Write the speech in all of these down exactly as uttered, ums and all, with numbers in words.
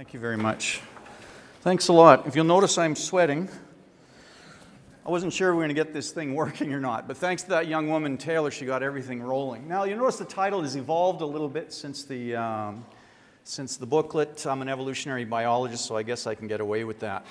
Thank you very much. Thanks a lot. If you'll notice, I'm sweating. I wasn't sure we were going to get this thing working or not, but thanks to that young woman, Taylor, she got everything rolling. Now, you notice the title has evolved a little bit since the, um, since the booklet. I'm an evolutionary biologist, so I guess I can get away with that.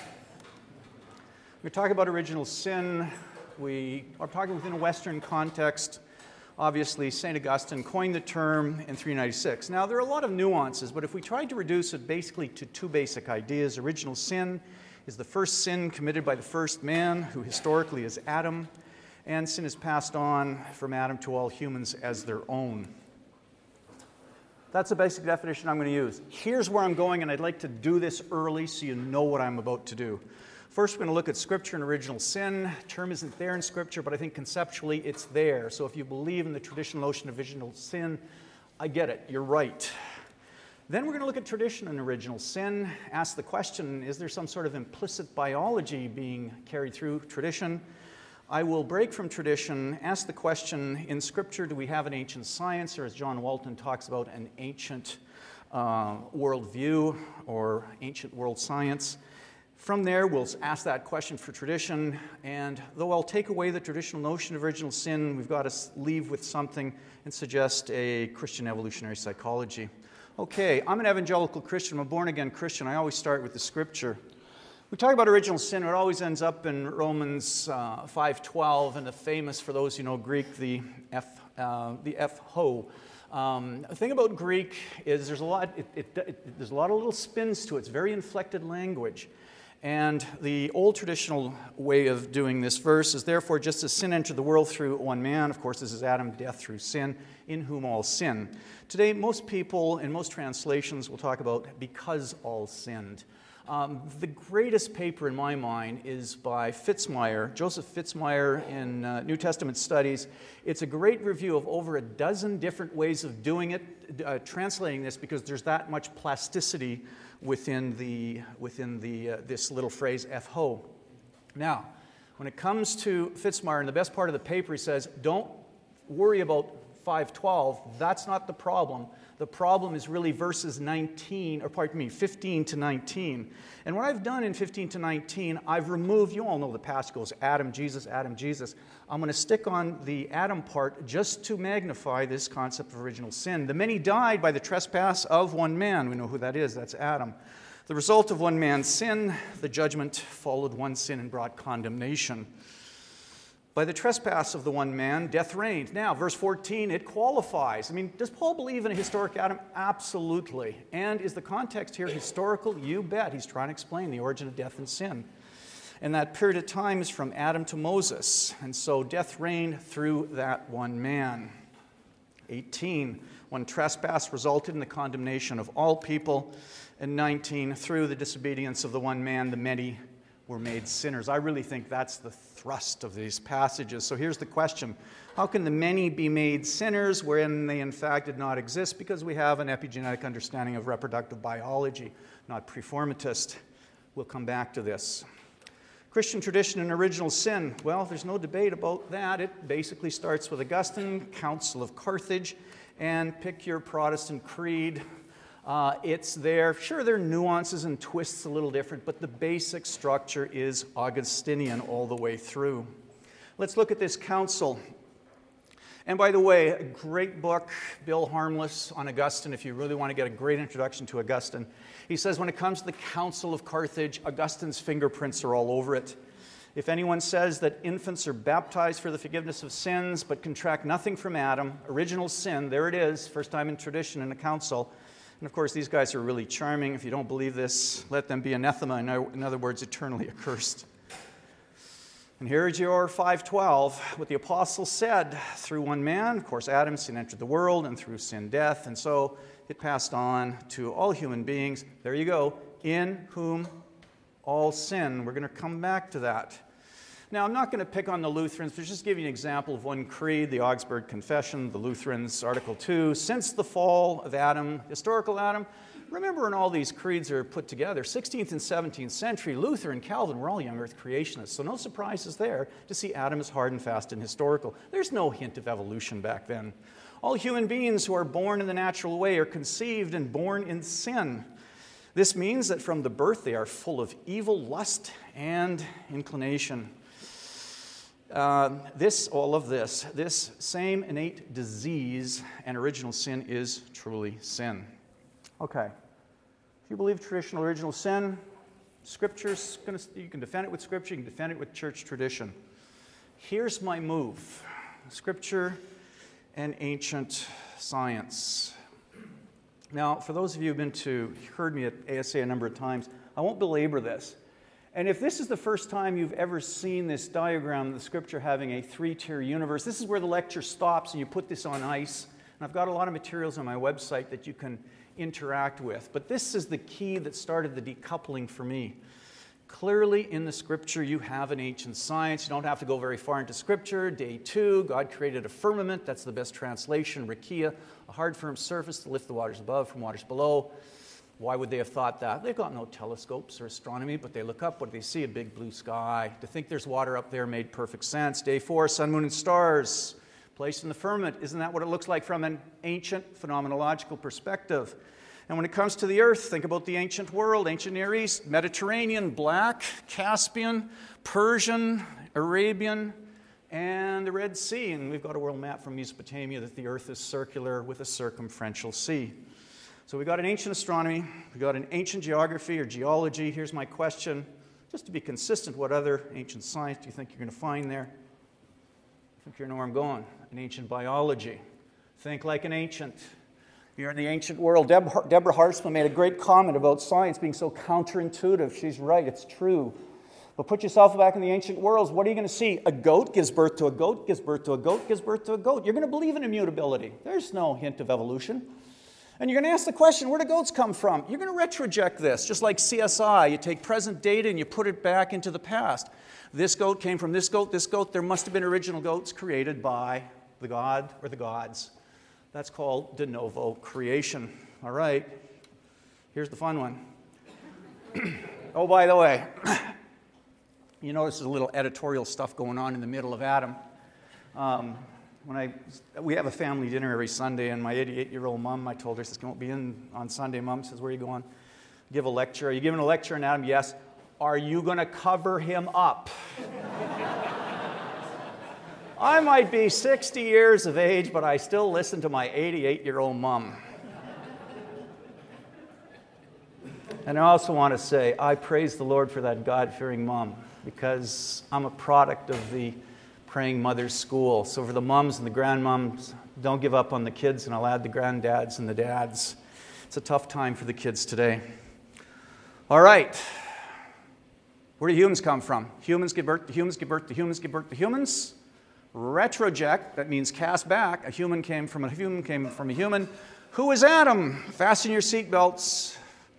We're talking about original sin. We are talking within a Western context. Obviously, Saint Augustine coined the term in three ninety-six. Now, there are a lot of nuances, but if we tried to reduce it basically to two basic ideas, original sin is the first sin committed by the first man, who historically is Adam, and sin is passed on from Adam to all humans as their own. That's the basic definition I'm going to use. Here's where I'm going, and I'd like to do this early so you know what I'm about to do. First, we're going to look at Scripture and original sin. The term isn't there in Scripture, but I think conceptually it's there. So if you believe in the traditional notion of original sin, I get it. You're right. Then we're going to look at tradition and original sin, ask the question, is there some sort of implicit biology being carried through tradition? I will break from tradition, ask the question, in Scripture, do we have an ancient science, or as John Walton talks about, an ancient uh, worldview or ancient world science? From there, we'll ask that question for tradition, and though I'll take away the traditional notion of original sin, we've got to leave with something and suggest a Christian evolutionary psychology. Okay, I'm an evangelical Christian. I'm a born-again Christian. I always start with the Scripture. We talk about original sin, it always ends up in Romans uh, five twelve, and the famous, for those who know Greek, the F, uh, the F ho. Um, the thing about Greek is there's a lot. It, it, it, there's a lot of little spins to it. It's very inflected language. And the old traditional way of doing this verse is, therefore, just as sin entered the world through one man, of course, this is Adam, death through sin, in whom all sin. Today, most people, in most translations, will talk about because all sinned. Um, the greatest paper in my mind is by Fitzmyer, Joseph Fitzmyer in uh, New Testament Studies. It's a great review of over a dozen different ways of doing it, uh, translating this, because there's that much plasticity within the within the uh, this little phrase F ho. Now, when it comes to Fitzmyer, in the best part of the paper, he says, don't worry about five twelve. That's not the problem. The problem is really verses nineteen, or pardon me, fifteen to nineteen. And what I've done in fifteen to nineteen, I've removed, you all know the passage goes Adam, Jesus, Adam, Jesus. I'm going to stick on the Adam part just to magnify this concept of original sin. The many died by the trespass of one man. We know who that is. That's Adam. The result of one man's sin, the judgment followed one sin and brought condemnation. By the trespass of the one man, death reigned. Now, verse fourteen, it qualifies. I mean, does Paul believe in a historic Adam? Absolutely. And is the context here historical? You bet. He's trying to explain the origin of death and sin. And that period of time is from Adam to Moses. And so death reigned through that one man. eighteen, one trespass resulted in the condemnation of all people. And nineteen, through the disobedience of the one man, the many were made sinners. I really think that's the thrust of these passages. So here's the question. How can the many be made sinners when they in fact did not exist? Because we have an epigenetic understanding of reproductive biology, not preformatist. We'll come back to this. Christian tradition and original sin. Well, there's no debate about that. It basically starts with Augustine, Council of Carthage, and pick your Protestant creed. Uh, it's there. Sure, there are nuances and twists a little different, but the basic structure is Augustinian all the way through. Let's look at this council. And by the way, a great book, Bill Harmless on Augustine, if you really want to get a great introduction to Augustine. He says when it comes to the Council of Carthage, Augustine's fingerprints are all over it. If anyone says that infants are baptized for the forgiveness of sins but contract nothing from Adam, original sin, there it is, first time in tradition in the council. And of course, these guys are really charming. If you don't believe this, let them be anathema, in other words, eternally accursed. And here's your five twelve, what the apostle said. Through one man, of course, Adam, sin entered the world, and through sin, death. And so it passed on to all human beings. There you go. In whom all sin. We're going to come back to that. Now, I'm not going to pick on the Lutherans, but just give you an example of one creed, the Augsburg Confession, the Lutherans, Article two. Since the fall of Adam, historical Adam, remember when all these creeds are put together, sixteenth and seventeenth century, Luther and Calvin were all young earth creationists, so no surprises there to see Adam as hard and fast and historical. There's no hint of evolution back then. All human beings who are born in the natural way are conceived and born in sin. This means that from the birth they are full of evil, lust, and inclination. Uh, this, all of this, this same innate disease and original sin is truly sin. Okay. If you believe traditional original sin, Scripture's gonna, you can defend it with Scripture, you can defend it with church tradition. Here's my move. Scripture and ancient science. Now, for those of you who've been to, heard me at A S A a number of times, I won't belabor this. And if this is the first time you've ever seen this diagram of the Scripture having a three-tier universe, this is where the lecture stops and you put this on ice. And I've got a lot of materials on my website that you can interact with. But this is the key that started the decoupling for me. Clearly in the Scripture you have an ancient science. You don't have to go very far into Scripture. Day two, God created a firmament. That's the best translation. Rakia, a hard firm surface to lift the waters above from waters below. Why would they have thought that? They've got no telescopes or astronomy, but they look up, what do they see? A big blue sky. To think there's water up there made perfect sense. Day four, sun, moon, and stars placed in the firmament. Isn't that what it looks like from an ancient phenomenological perspective? And when it comes to the earth, think about the ancient world, ancient Near East, Mediterranean, Black, Caspian, Persian, Arabian, and the Red Sea. And we've got a world map from Mesopotamia that the earth is circular with a circumferential sea. So we've got an ancient astronomy, we've got an ancient geography or geology. Here's my question, just to be consistent, what other ancient science do you think you're going to find there? I think you know where I'm going. An ancient biology. Think like an ancient. You're in the ancient world. Deb, Deborah Hartzman made a great comment about science being so counterintuitive. She's right, it's true. But put yourself back in the ancient worlds. What are you going to see? A goat gives birth to a goat, gives birth to a goat, gives birth to a goat. You're going to believe in immutability. There's no hint of evolution. And you're going to ask the question, where do goats come from? You're going to retroject this, just like C S I. You take present data and you put it back into the past. This goat came from this goat, this goat. There must have been original goats created by the god or the gods. That's called de novo creation. All right, here's the fun one. Oh, by the way, you notice there's a little editorial stuff going on in the middle of Adam. Um, when I, we have a family dinner every Sunday, and my eighty-eight-year-old mom, I told her, says, "You won't be in on Sunday." Mom says, "Where are you going?" Give a lecture. Are you giving a lecture on Adam? Yes. Are you going to cover him up? I might be sixty years of age, but I still listen to my eighty-eight-year-old mom. And I also want to say, I praise the Lord for that God-fearing mom, because I'm a product of the Praying Mothers School. So for the moms and the grandmoms, don't give up on the kids, and I'll add the granddads and the dads. It's a tough time for the kids today. All right. Where do humans come from? Humans give birth to humans, give birth to humans, give birth to humans. Retroject, that means cast back. A human came from a human, came from a human. Who is Adam? Fasten your seatbelts.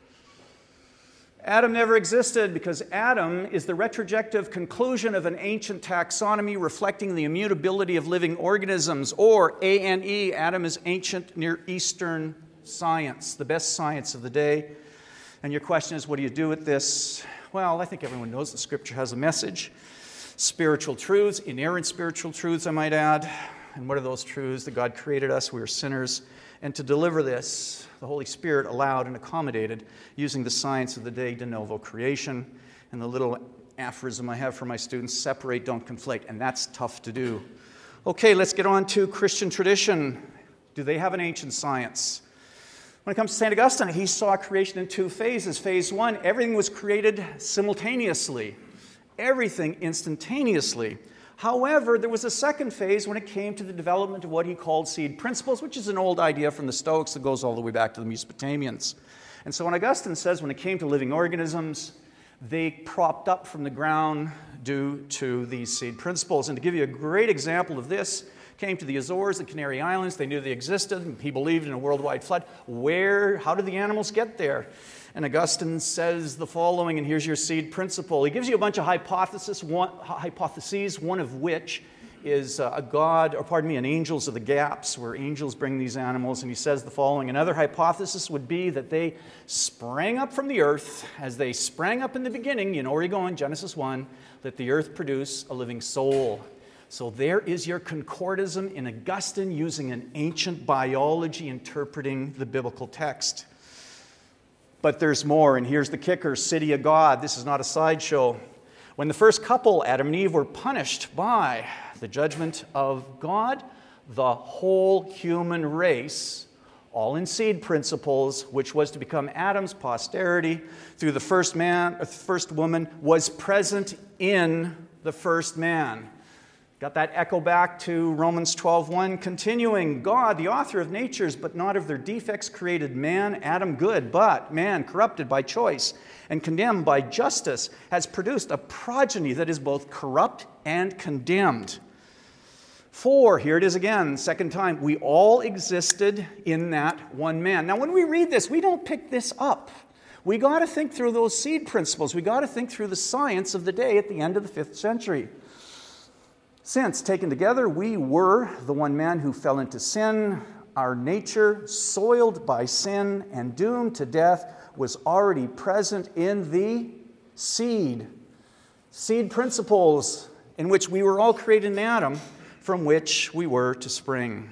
Adam never existed, because Adam is the retrojective conclusion of an ancient taxonomy reflecting the immutability of living organisms, or A N E, Adam is ancient Near Eastern science, the best science of the day. And your question is, what do you do with this? Well, I think everyone knows the Scripture has a message. Spiritual truths, inerrant spiritual truths, I might add. And what are those truths? That God created us, we are sinners. And to deliver this, the Holy Spirit allowed and accommodated using the science of the day, de novo creation. And the little aphorism I have for my students, separate, don't conflate. And that's tough to do. Okay, let's get on to Christian tradition. Do they have an ancient science? When it comes to Saint Augustine, he saw creation in two phases. Phase one, everything was created simultaneously. Everything instantaneously. However, there was a second phase when it came to the development of what he called seed principles, which is an old idea from the Stoics that goes all the way back to the Mesopotamians. And so when Augustine says when it came to living organisms, they propped up from the ground due to these seed principles. And to give you a great example of this, came to the Azores, the Canary Islands. They knew they existed. He believed in a worldwide flood. Where, how did the animals get there? And Augustine says the following, and here's your seed principle. He gives you a bunch of hypotheses, one, hypotheses, one of which is uh, a god, or pardon me, an angels of the gaps, where angels bring these animals. And he says the following. Another hypothesis would be that they sprang up from the earth as they sprang up in the beginning. You know where you're going, Genesis one, that the earth produced a living soul. So there is your concordism in Augustine using an ancient biology interpreting the biblical text. But there's more, and here's the kicker, city of God. This is not a sideshow. When the first couple, Adam and Eve, were punished by the judgment of God, the whole human race, all in seed principles, which was to become Adam's posterity through the first man, or the first woman, was present in the first man. Got that echo back to Romans twelve one, continuing, God, the author of natures, but not of their defects, created man, Adam good, but man, corrupted by choice and condemned by justice, has produced a progeny that is both corrupt and condemned. For, here it is again, second time, we all existed in that one man. Now, when we read this, we don't pick this up. We got to think through those seed principles. We got to think through the science of the day at the end of the fifth century. Since, taken together, we were the one man who fell into sin, our nature, soiled by sin and doomed to death, was already present in the seed. Seed principles in which we were all created in Adam, from which we were to spring.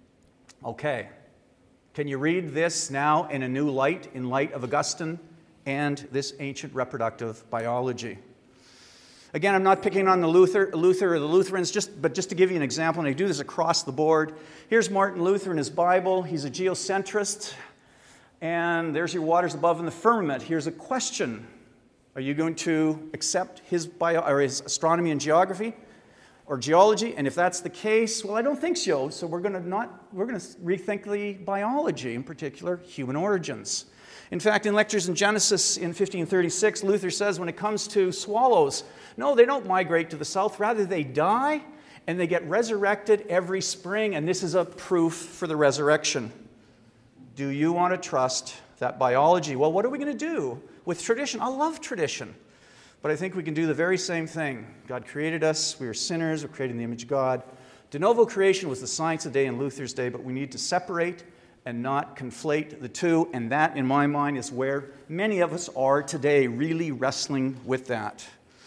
Okay, can you read this now in a new light, in light of Augustine and this ancient reproductive biology? Again, I'm not picking on the Luther, Luther or the Lutherans, just, but just to give you an example, and I do this across the board. Here's Martin Luther in his Bible. He's a geocentrist, and there's your waters above in the firmament. Here's a question. Are you going to accept his, bio, or his astronomy and geography? Or geology, and if that's the case, well, I don't think so. So we're going to not we're going to rethink the biology, in particular, human origins. In fact, in Lectures in Genesis in fifteen thirty-six, Luther says when it comes to swallows, no, they don't migrate to the south. Rather, they die and they get resurrected every spring, and this is a proof for the resurrection. Do you want to trust that biology? Well, what are we going to do with tradition? I love tradition. But I think we can do the very same thing. God created us. We are sinners. We're created in the image of God. De novo creation was the science of the day in Luther's day, but we need to separate and not conflate the two. And that, in my mind, is where many of us are today, really wrestling with that.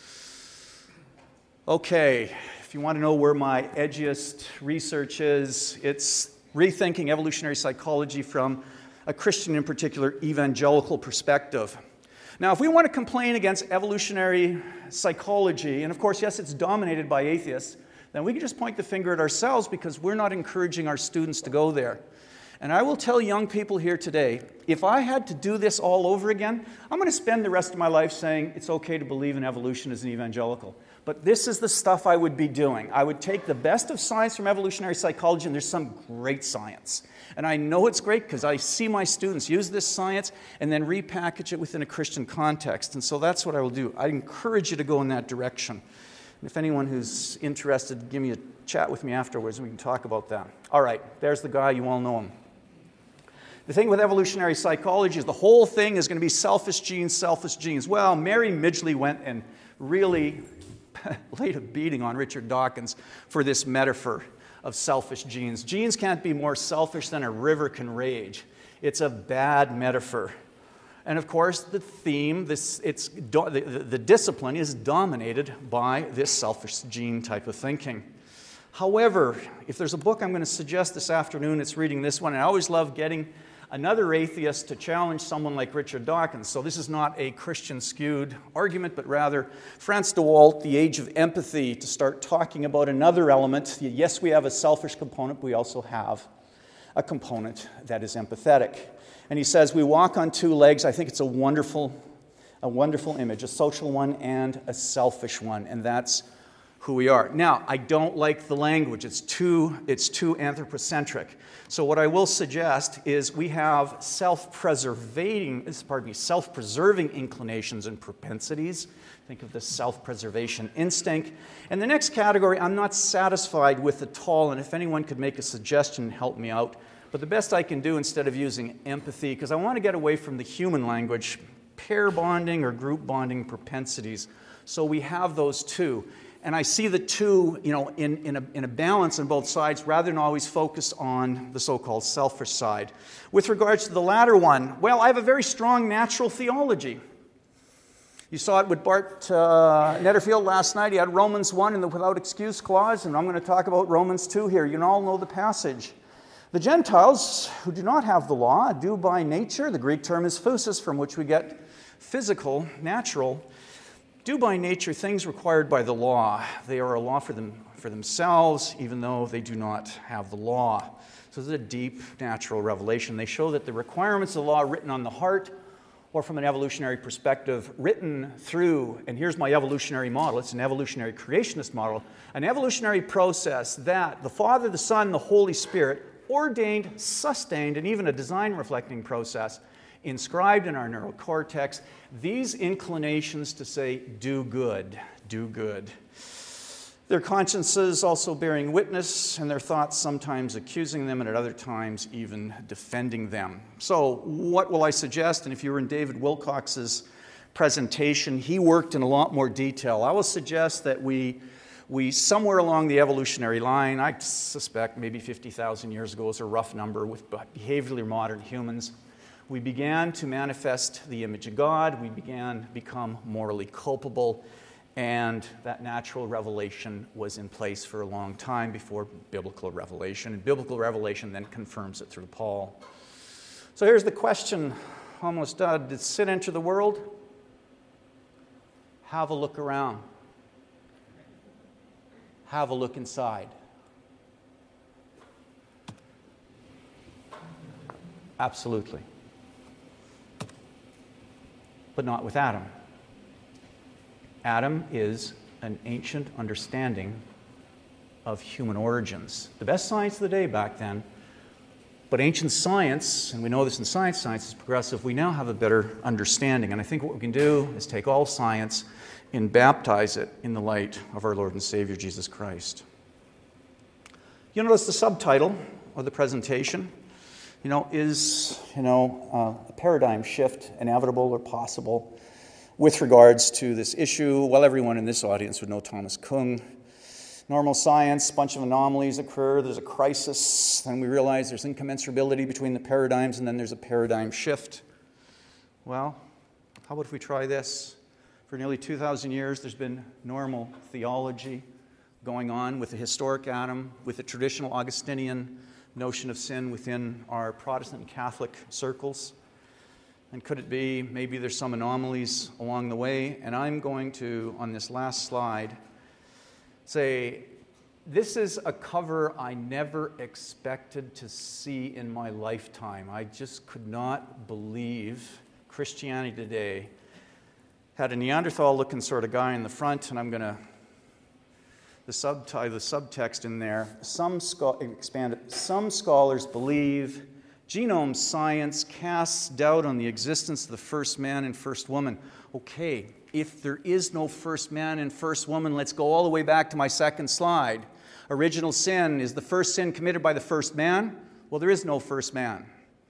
Okay, if you want to know where my edgiest research is, it's rethinking evolutionary psychology from a Christian, in particular, evangelical perspective. Now, if we want to complain against evolutionary psychology, and of course, yes, it's dominated by atheists, then we can just point the finger at ourselves because we're not encouraging our students to go there. And I will tell young people here today, if I had to do this all over again, I'm going to spend the rest of my life saying it's okay to believe in evolution as an evangelical. But this is the stuff I would be doing. I would take the best of science from evolutionary psychology, and there's some great science. And I know it's great because I see my students use this science and then repackage it within a Christian context. And so that's what I will do. I encourage you to go in that direction. And if anyone who's interested, give me a chat with me afterwards and we can talk about that. All right, there's the guy. You all know him. The thing with evolutionary psychology is the whole thing is going to be selfish genes, selfish genes. Well, Mary Midgley went and really laid a beating on Richard Dawkins for this metaphor of selfish genes. Genes can't be more selfish than a river can rage. It's a bad metaphor. And of course, the theme, this, it's, the, the, the discipline is dominated by this selfish gene type of thinking. However, if there's a book I'm going to suggest this afternoon, it's reading this one. And I always love getting another atheist to challenge someone like Richard Dawkins. So this is not a Christian-skewed argument, but rather Frans de Waal, The Age of Empathy, to start talking about another element. Yes, we have a selfish component, but we also have a component that is empathetic. And he says, we walk on two legs. I think it's a wonderful, a wonderful image, a social one and a selfish one, and that's who we are. Now, I don't like the language. It's too, it's too anthropocentric. So what I will suggest is we have self-preservating, pardon me, self-preserving inclinations and propensities. Think of the self-preservation instinct. And the next category, I'm not satisfied with at all, and if anyone could make a suggestion, help me out. But the best I can do instead of using empathy, because I want to get away from the human language, pair bonding or group bonding propensities. So we have those two. And I see the two, you know, in, in, a, in a balance on both sides rather than always focus on the so-called selfish side. With regards to the latter one, well, I have a very strong natural theology. You saw it with Bart uh, Netterfield last night. He had Romans one and the without excuse clause, and I'm going to talk about Romans two here. You all know the passage. The Gentiles, who do not have the law, do by nature, the Greek term is physis, from which we get physical, natural, do by nature things required by the law. They are a law for them for themselves, even though they do not have the law. So this is a deep natural revelation. They show that the requirements of the law written on the heart, or from an evolutionary perspective, written through, and here's my evolutionary model, it's an evolutionary creationist model, an evolutionary process that the Father, the Son, the Holy Spirit ordained, sustained, and even a design-reflecting process inscribed in our neurocortex, these inclinations to say, do good, do good. Their consciences also bearing witness, and their thoughts sometimes accusing them, and at other times even defending them. So what will I suggest? And if you were in David Wilcox's presentation, he worked in a lot more detail. I will suggest that we, we somewhere along the evolutionary line, I suspect maybe fifty thousand years ago is a rough number with behaviorally modern humans, we began to manifest the image of God, we began to become morally culpable, and that natural revelation was in place for a long time before biblical revelation. And biblical revelation then confirms it through Paul. So here's the question, almost done. Did sin enter the world? Have a look around. Have a look inside. Absolutely. But not with Adam. Adam is an ancient understanding of human origins. The best science of the day back then, but ancient science, and we know this in science, science is progressive, we now have a better understanding. And I think what we can do is take all science and baptize it in the light of our Lord and Savior, Jesus Christ. You'll notice the subtitle of the presentation, you know, is, you know, uh, a paradigm shift inevitable or possible with regards to this issue? Well, everyone in this audience would know Thomas Kuhn. Normal science, a bunch of anomalies occur, there's a crisis, then we realize there's incommensurability between the paradigms, and then there's a paradigm shift. Well, how about if we try this? For nearly two thousand years, there's been normal theology going on with the historic Adam, with the traditional Augustinian notion of sin within our Protestant and Catholic circles. And could it be maybe there's some anomalies along the way? And I'm going to, on this last slide, say, this is a cover I never expected to see in my lifetime. I just could not believe Christianity today had a Neanderthal-looking sort of guy in the front, and I'm going to, the subtitle, the subtext in there, some, expand it, some scholars believe genome science casts doubt on the existence of the first man and first woman. Okay, if there is no first man and first woman, let's go all the way back to my second slide. Original sin, is the first sin committed by the first man? Well, there is no first man.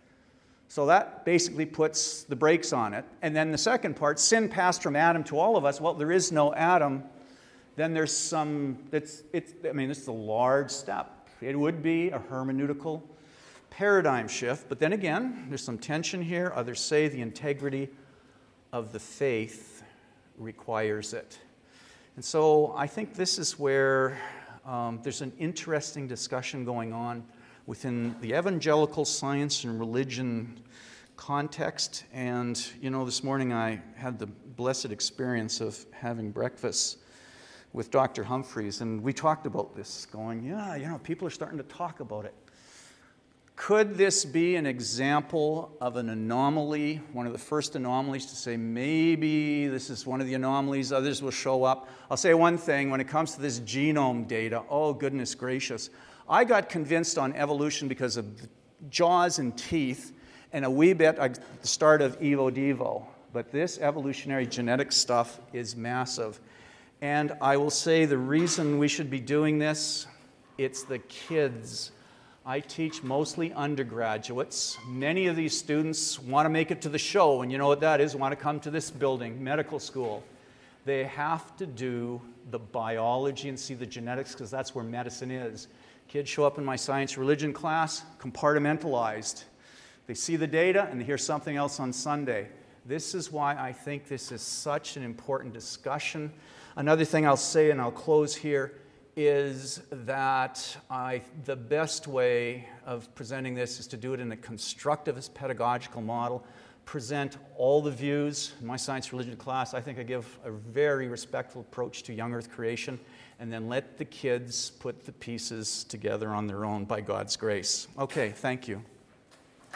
So that basically puts the brakes on it. And then the second part, sin passed from Adam to all of us. Well, there is no Adam. Then there's some, it's, it's, I mean, this is a large step. It would be a hermeneutical paradigm shift, but then again, there's some tension here. Others say the integrity of the faith requires it. And so I think this is where um, there's an interesting discussion going on within the evangelical science and religion context. And, you know, this morning I had the blessed experience of having breakfast with Doctor Humphreys, and we talked about this, going, yeah, you know, people are starting to talk about it. Could this be an example of an anomaly, one of the first anomalies to say maybe this is one of the anomalies, others will show up? I'll say one thing, when it comes to this genome data, oh goodness gracious, I got convinced on evolution because of jaws and teeth and a wee bit at the start of Evo Devo. But this evolutionary genetic stuff is massive. And I will say the reason we should be doing this, it's the kids. I teach mostly undergraduates. Many of these students want to make it to the show, and you know what that is, want to come to this building, medical school. They have to do the biology and see the genetics, because that's where medicine is. Kids show up in my science religion class, compartmentalized. They see the data and they hear something else on Sunday. This is why I think this is such an important discussion. Another thing I'll say, and I'll close here, is that I, the best way of presenting this is to do it in a constructivist pedagogical model, present all the views. In my science religion class, I think I give a very respectful approach to young earth creation, and then let the kids put the pieces together on their own by God's grace. Okay, thank you. Do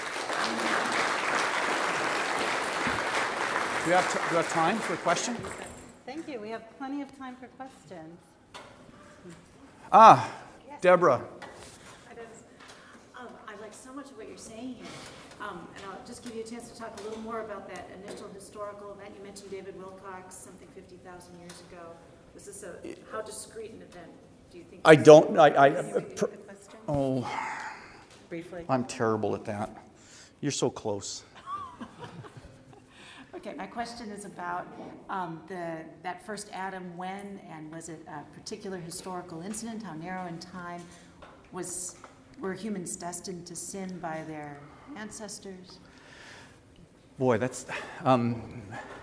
we have, t- do we have time for a question? Thank you. We have plenty of time for questions. Ah, Deborah. Um, I like so much of what you're saying here. Um, and I'll just give you a chance to talk a little more about that initial historical event. You mentioned David Wilcox, something fifty thousand years ago. Was this a, how discrete an event do you think? I don't, I, I, Can you repeat pr- the question? oh, Briefly. I'm terrible at that. You're so close. Okay, my question is about um, the that first Adam, when, and was it a particular historical incident? How narrow in time? Was were humans destined to sin by their ancestors? Boy, that's, um,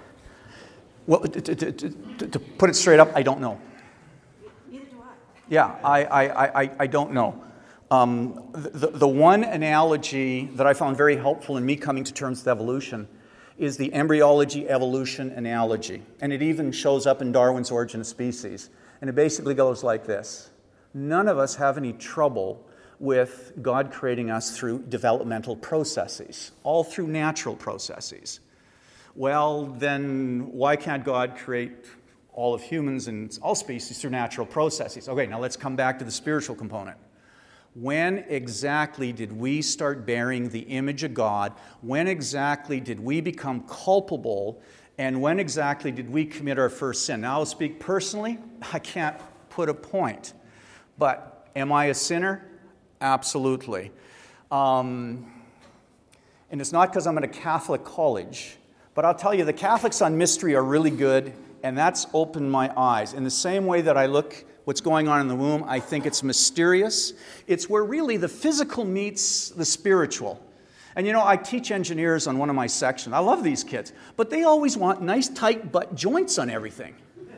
well, to, to, to, to put it straight up, I don't know. Neither do I. Yeah, I, I, I, I don't know. Um, the, the one analogy that I found very helpful in me coming to terms with evolution is the embryology evolution analogy. And it even shows up in Darwin's Origin of Species. And it basically goes like this. None of us have any trouble with God creating us through developmental processes, all through natural processes. Well, then why can't God create all of humans and all species through natural processes? Okay, now let's come back to the spiritual component. When exactly did we start bearing the image of God? When exactly did we become culpable? And when exactly did we commit our first sin? Now, I'll speak personally. I can't put a point. But am I a sinner? Absolutely. Um, and it's not because I'm at a Catholic college. But I'll tell you, the Catholics on mystery are really good, and that's opened my eyes. In the same way that I look what's going on in the womb, I think it's mysterious. It's where really the physical meets the spiritual. And you know, I teach engineers on one of my sections. I love these kids, but they always want nice tight butt joints on everything.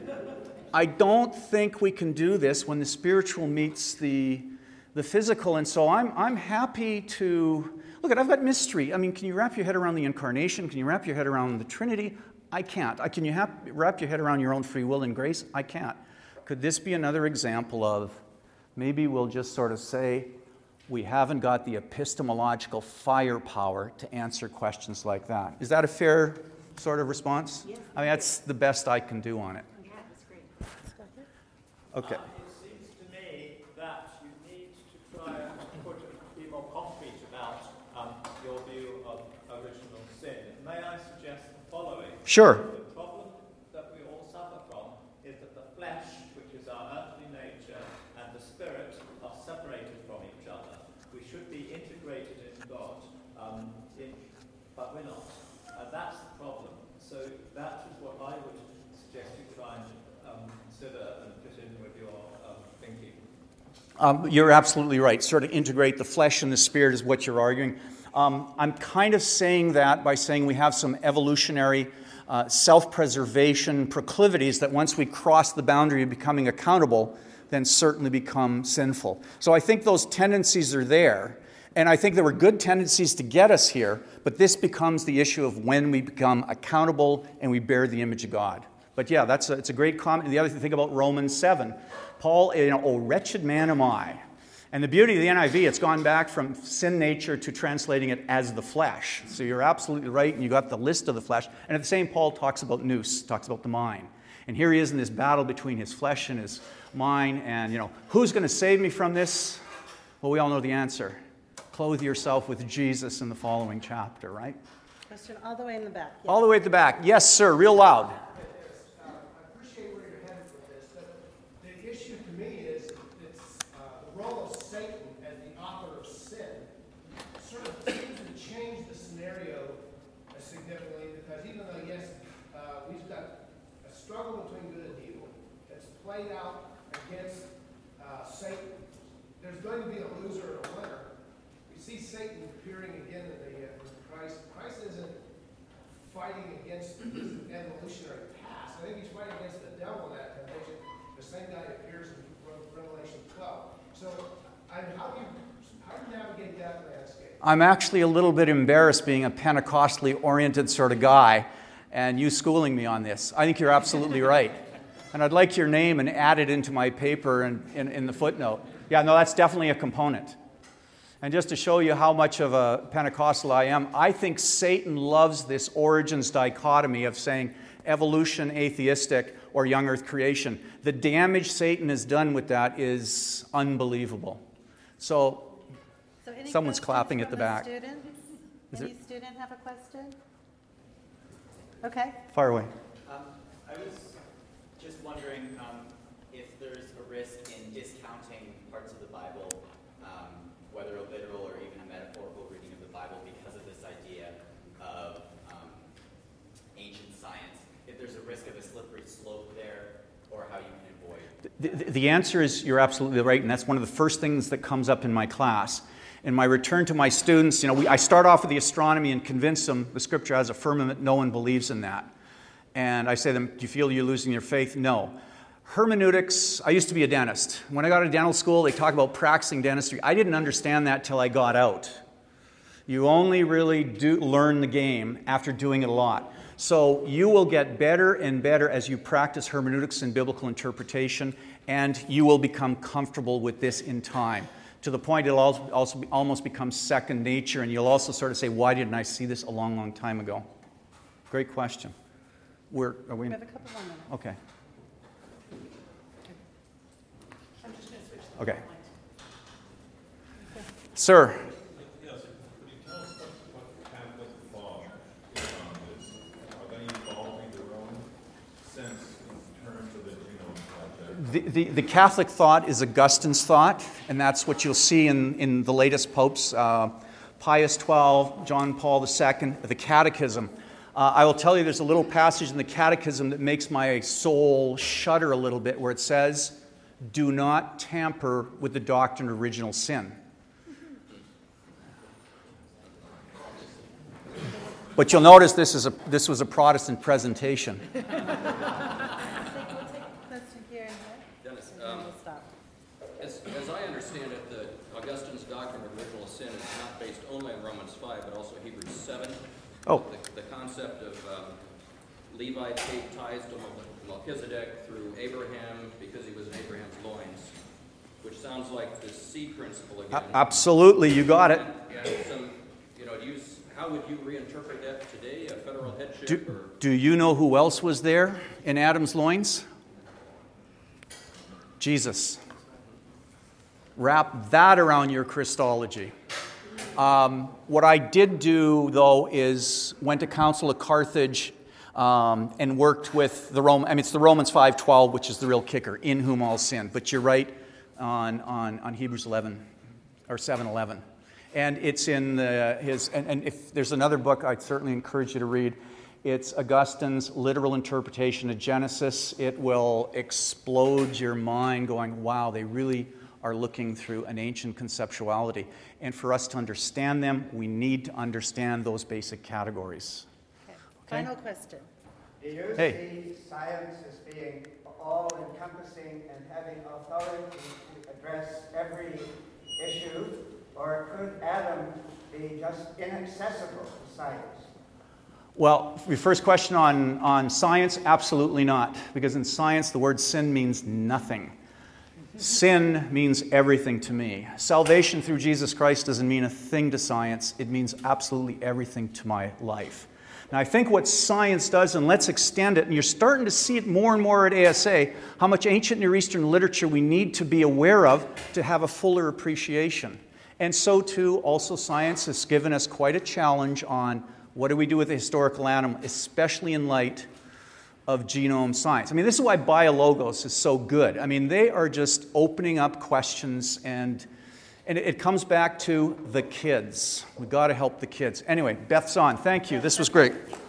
I don't think we can do this when the spiritual meets the, the physical, and so I'm, I'm happy to... Look, I've got mystery. I mean, can you wrap your head around the Incarnation? Can you wrap your head around the Trinity? I can't. I, can you have, wrap your head around your own free will and grace? I can't. Could this be another example of maybe we'll just sort of say we haven't got the epistemological firepower to answer questions like that? Is that a fair sort of response? Yeah. I mean, that's the best I can do on it. Yeah, that's great. Okay. Uh, it seems to me that you need to try and put, be more concrete about um, your view of original sin. May I suggest the following? Sure. The problem that we all suffer from is that the flesh, which is our earthly nature, and the spirit are separated from each other. We should be integrated in God, um, in, but we're not. And that's the problem. So that is what I would suggest you try and um, consider and fit in with your um, thinking. Um, you're absolutely right. Sort of integrate the flesh and the spirit is what you're arguing. Um, I'm kind of saying that by saying we have some evolutionary uh, self-preservation proclivities that once we cross the boundary of becoming accountable, then certainly become sinful. So I think those tendencies are there. And I think there were good tendencies to get us here, but this becomes the issue of when we become accountable and we bear the image of God. But yeah, that's a, it's a great comment. The other thing, think about Romans seven. Paul, you know, oh, wretched man am I. And the beauty of the N I V, it's gone back from sin nature to translating it as the flesh. So you're absolutely right, and you got the list of the flesh. And at the same, Paul talks about nous, talks about the mind. And here he is in this battle between his flesh and his mind. And, you know, who's going to save me from this? Well, we all know the answer. Clothe yourself with Jesus in the following chapter, right? Question all the way in the back. Yes. All the way at the back. Yes, sir, real loud. Uh, I appreciate where you're headed with this, but the issue to me is it's uh, the role of Satan as the author of sin sort of seems to change the scenario uh, significantly, because even though, yes, uh, we've got a struggle between good and evil that's played out against uh, Satan, there's going to be a loser and a winner. We see Satan appearing again in the uh, Christ. Christ isn't fighting against his evolutionary past. I think he's fighting against the devil in that temptation. The same guy appears in Revelation twelve. So, I mean, how do you how How do you navigate that landscape? I'm actually a little bit embarrassed being a Pentecostally oriented sort of guy and you schooling me on this. I think you're absolutely right. And I'd like your name and add it into my paper and in, in the footnote. Yeah, no, that's definitely a component. And just to show you how much of a Pentecostal I am, I think Satan loves this origins dichotomy of saying evolution, atheistic, or young earth creation. The damage Satan has done with that is unbelievable. So, So any someone's questions clapping at from the back. students? Is Any there- student have a question? Okay. Fire away. Um, I was just wondering um, if there's a risk in discounting parts of the Bible, um, whether a literal or even a metaphorical reading of the Bible, because of this idea of um, ancient science. If there's a risk of a slippery slope there, or how you can avoid. The, the, the answer is you're absolutely right, and that's one of the first things that comes up in my class. In my return to my students, you know, we, I start off with the astronomy and convince them the scripture has a firmament, no one believes in that. And I say to them, do you feel you're losing your faith? No. Hermeneutics, I used to be a dentist. When I got to dental school, they talk about practicing dentistry. I didn't understand that till I got out. You only really do learn the game after doing it a lot. So you will get better and better as you practice hermeneutics and biblical interpretation, and you will become comfortable with this in time, to the point it'll also be, almost become second nature, and you'll also sort of say, why didn't I see this a long, long time ago? Great question. We're, are we? We have a couple more minutes. Okay. Okay. Sir. Yes, could you tell us what, what Catholic thought is on this? Are they evolving their own sense in terms of the Genome Project? The, the, the Catholic thought is Augustine's thought, and that's what you'll see in, in the latest popes, uh, Pius the twelfth, John Paul the Second, the Catechism. Uh, I will tell you there's a little passage in the Catechism that makes my soul shudder a little bit, where it says, do not tamper with the doctrine of original sin. But you'll notice this, is a, this was a Protestant presentation. I think we'll take a question here and here. Dennis, and then um, we'll stop. As, as I understand it, the Augustine's doctrine of original sin is not based only on Romans five, but also Hebrews seven. Oh. The, the concept of um, Levi paid tithes to Melchizedek through Abraham because he was in Abraham's loins, which sounds like the seed principle again. A- absolutely, you got it. And, and some, you know, do you, how would you reinterpret that today? A federal headship Do, or? do you know who else was there in Adam's loins? Jesus. Wrap that around your Christology. Um, what I did do, though, is went to Council of Carthage um, and worked with the Roman. I mean, it's the Romans five twelve, which is the real kicker, in whom all sin. But you're right on on, on Hebrews eleven or seven eleven, and it's in the, his. And, and if there's another book, I'd certainly encourage you to read. It's Augustine's literal interpretation of Genesis. It will explode your mind, going, "Wow, they really are looking through an ancient conceptuality." And for us to understand them, we need to understand those basic categories. Okay. Final question. Do you Hey. see science as being all-encompassing and having authority to address every issue, or could Adam be just inaccessible to science? Well, your first question on, on science, absolutely not. Because in science, the word sin means nothing. Sin means everything to me. Salvation through Jesus Christ doesn't mean a thing to science. It means absolutely everything to my life. Now, I think what science does, and let's extend it, and you're starting to see it more and more at A S A, how much ancient Near Eastern literature we need to be aware of to have a fuller appreciation. And so, too, also science has given us quite a challenge on what do we do with the historical animal, especially in light of genome science. I mean, this is why BioLogos is so good. I mean, they are just opening up questions, and and it comes back to the kids. We've got to help the kids. Anyway, Beth's on. Thank you. This was great.